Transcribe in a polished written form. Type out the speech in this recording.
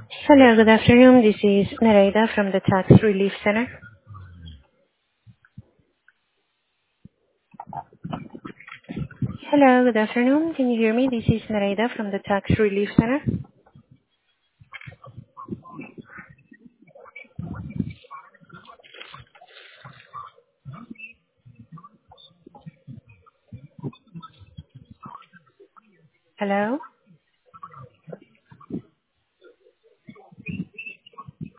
Hello, good afternoon. This is Nareda from the Tax Relief Center. Hello, good afternoon. Can you hear me? This is Nareda from the Tax Relief Center. Hello?